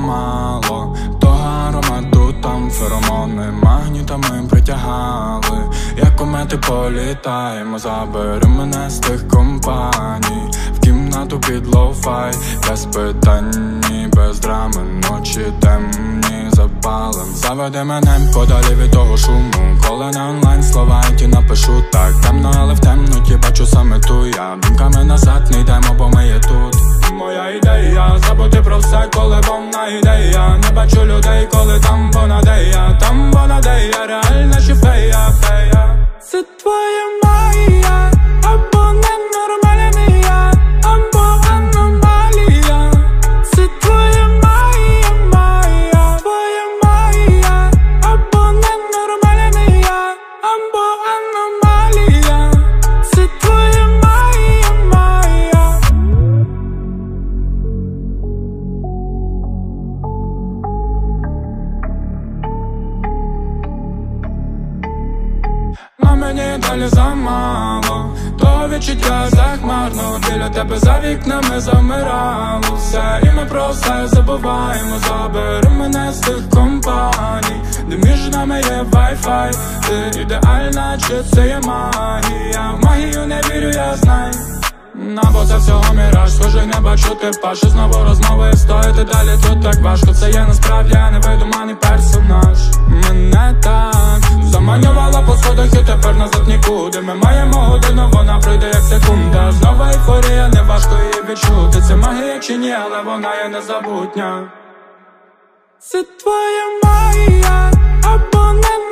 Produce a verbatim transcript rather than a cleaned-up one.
замало. Того аромату там феромони магнітами притягали. Як комети політаємо, забери мене з тих компаній в кімнату під лоу-фай. Без питань, без драми, ночі темні запалим. Заведи мене подалі від того шуму. Коли на онлайн слова, які напишу так темно, але в темноті бачу саме ту я. Думками назад не йдемо, бо ми є тут. Моя ідея забути про все, коли вона ідея. Не бачу людей, коли там вона де я. Там вона де я, реальна чи фея, фея. Це твоя магія, або ненормальна, або аномалія. Це твоя магія, магія, твоя магія, або ненормальна, або аномалія. Це твоя магія, магія. На мені далі замало, того відчуття захмарно. Біля тебе за вікнами замирало все, і ми про все забуваємо. Забери мене з тих компаній, де між нами є вай-фай. Ти ідеальна, чи це є магія? В магію не вірю, я знаю. На бо це всього міраж, схожий не бачу типа, що знову розмови стоїти далі тут так важко. Це є насправді, а не видуманий персонаж. Мене так заманювала по сходах і тепер назад нікуди. Ми маємо годину, вона пройде як секунда. Знову ейфорія, не важко її відчути. Це магія чи ні, але вона є незабутня. Це твоя магія, або не